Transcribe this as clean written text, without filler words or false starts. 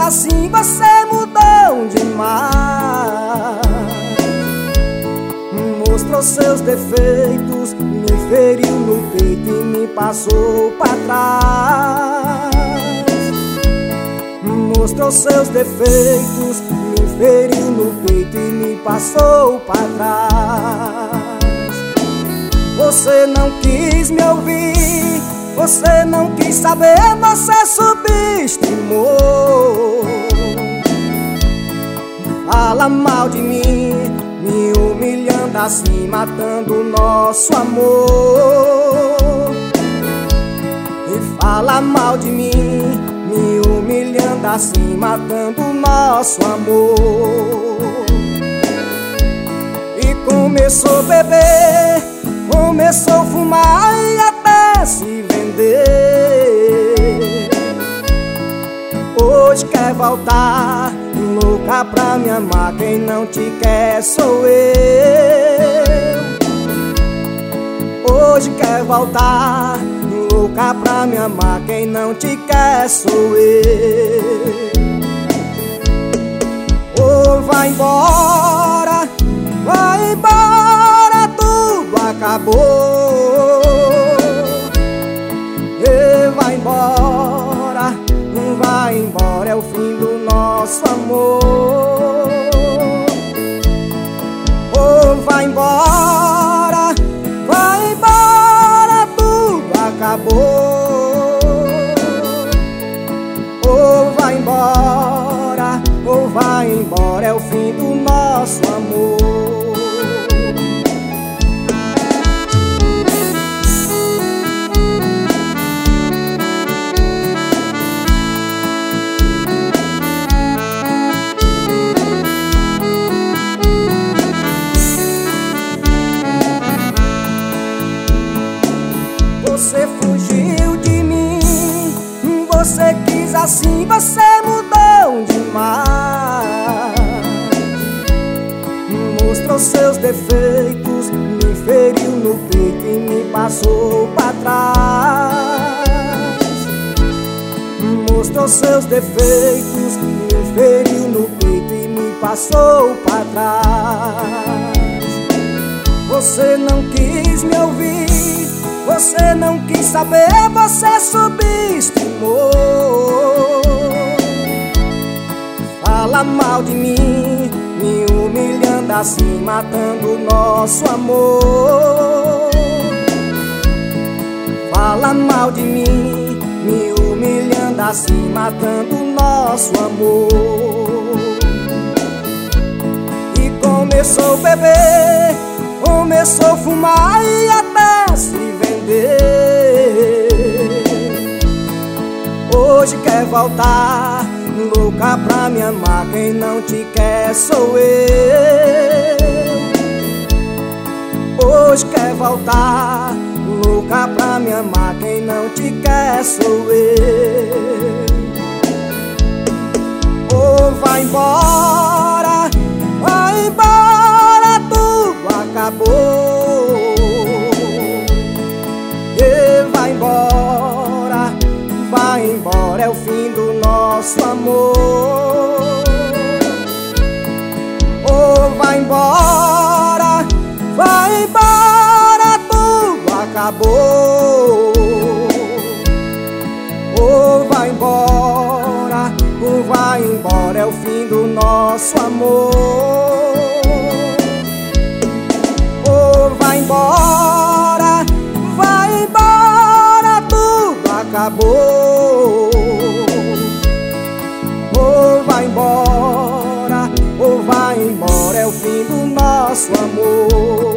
assim você mudou demais. Mostrou seus defeitos, me feriu no peito e me passou pra trás. Mostrou seus defeitos, me feriu no peito e me passou pra trás. Você não quis me ouvir, você não quis saber, você subestimou. Fala mal de mim, me humilhando assim, matando o nosso amor. E fala mal de mim, me humilhando assim, matando o nosso amor. E começou a beber, começou a fumar e até se vender. Hoje quer voltar, louca pra me amar, quem não te quer sou eu. Hoje quer voltar, louca pra me amar, quem não te quer sou eu. Oh, vai embora, tudo acabou. E vai embora, é o fim do nosso amor. Oh, vai embora, tudo acabou. Oh, vai embora, é o fim do nosso amor. Você fugiu de mim, você quis assim, você mudou demais. Mostrou seus defeitos, me feriu no peito e me passou pra trás. Mostrou seus defeitos, me feriu no peito e me passou pra trás. Você não quis me ouvir, você não quis saber, você subestimou. Fala mal de mim, me humilhando assim, matando o nosso amor. Fala mal de mim, me humilhando assim, matando o nosso amor. E começou a beber, começou a fumar e até se vender. Hoje quer voltar, louca pra me amar, quem não te quer sou eu. Hoje quer voltar, louca pra me amar, quem não te quer sou eu. Oh, vai embora, tudo acabou. E vai embora, é o fim do nosso amor. Oh, vai embora, tudo acabou. Oh, vai embora, é o fim do nosso amor. Oh, vai embora, tudo acabou. Oh, vai embora, é o fim do nosso amor.